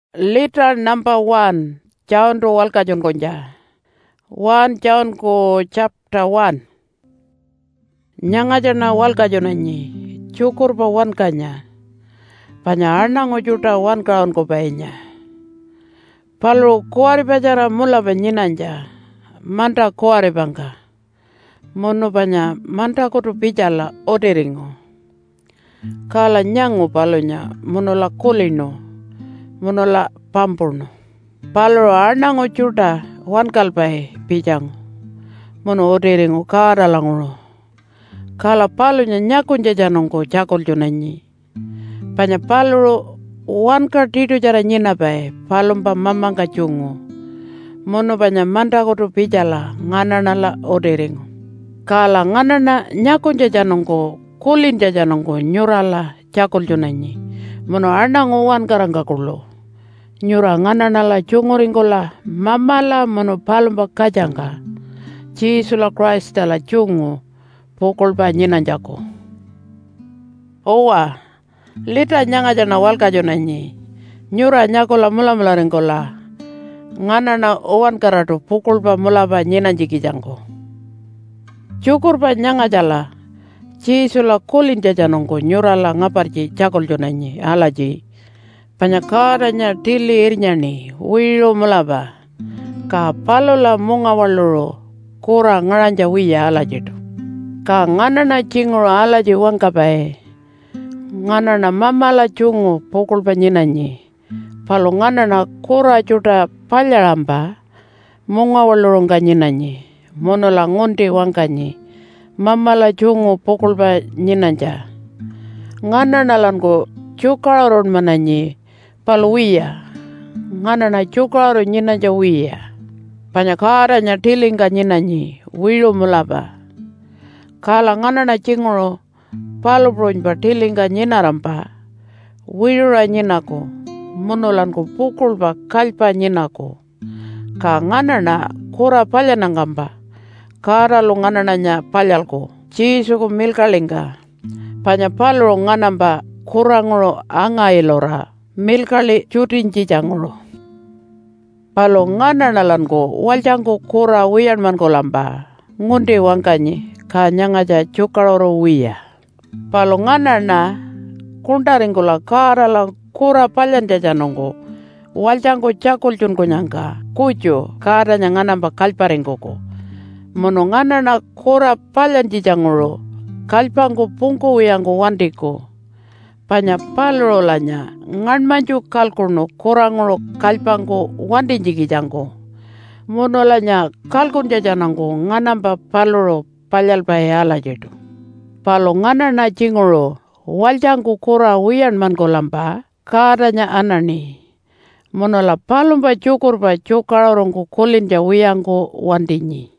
Letter number 1, Jaon ro walka jon konja. 1 Jaon ko chapter 1. Nyanga jana walka jonanyi, cukur pa wan kanya. Panya arna ngojuta wan kaon ko bainya. Palu kuari bajara mula banyinanja, manta kuari bangka. Mono panya manta kutu pijala oderingo. Kala nyangu palunya, mono la kulino. Monola pampurno. Palo arna ngojuta wan kalpai pijang. Mono oderingo kara languno. Kala palunya nyakun jajanongko jakol junanyi. Panya palu wan kartidu jara nyina bai. Palumpa mamang kacungu. Mono panya manta kutu pijala nganana la oderingo. Kala nganana nyakun jajanongko kulin jajanongko nyurala jakol junanyi. Mono arna ngowan karangka kulo. Nyura nganana la cunguringkola mamala mono palumpa kajangka. Jisula Christ la cungu pukul pa nyinan jako. Owa, lita nyanga jana walka jonanyi. Nyura nyakola mula ringkola. Nganana owan karatu pukul pa mula pa nyinan jiki jangko. Cukur pa nyanga jala. Jisula kulin jajanongko nyura la ngaparji jakol jonanyi alaji. Panyakaranya tili irnyani wilo mulaba. Ka palola munga waluro kura ngaranja wiya alajitu. Ka nganana cinguro alaji wangkapai. Nganana mamala cungu pukul panyinanyi. Palo nganana kura juta palyaramba munga waluro nganyinanyi. Monola ngundi wangkanyi. Mamala cungu pukul panyinanja. Nganana lanko cukaron mananyi. Paluia, nganana cukaro nyina jawia. Panyakaranya tilinga nyinanyi, wilo mulaba. Kala nganana cinguro, palu bronjba tilinga nyina rampa. Wira nyinako, munolanku pukul ba kalpa nyinako. Ka nganana kura palyanangamba. Kara lo nganananya palyalko. Jisuku milkalinga. Panyapalu nganamba kuranguro anga ilora. Milkali cutin cicanguro. Palo ngana nalanko waljangko kura wiyan manko lamba. Ngundi wangkanyi kanyang aja cukaloro wiya. Palo ngana na kundaringkola kara la kura palyan jajanongko. Waljangko cakul cunko nyangka. Kujo kara nyanganamba kalparingkoko. Mono ngana na kura palyan cicanguro. Kalpangko pungko wiyangko wandiko. Panya palolanya ngan maju kalkurno korangro kalpangko wandi jigi jangko. Monolanya kalkun jajanangko nganamba paloro palyal bayala jetu. Palo nganana jingoro waljangko kora wiyan manko lampa karanya anani. Monola palumba cukur ba cukarorongko kulin ja wiyangko wandinyi.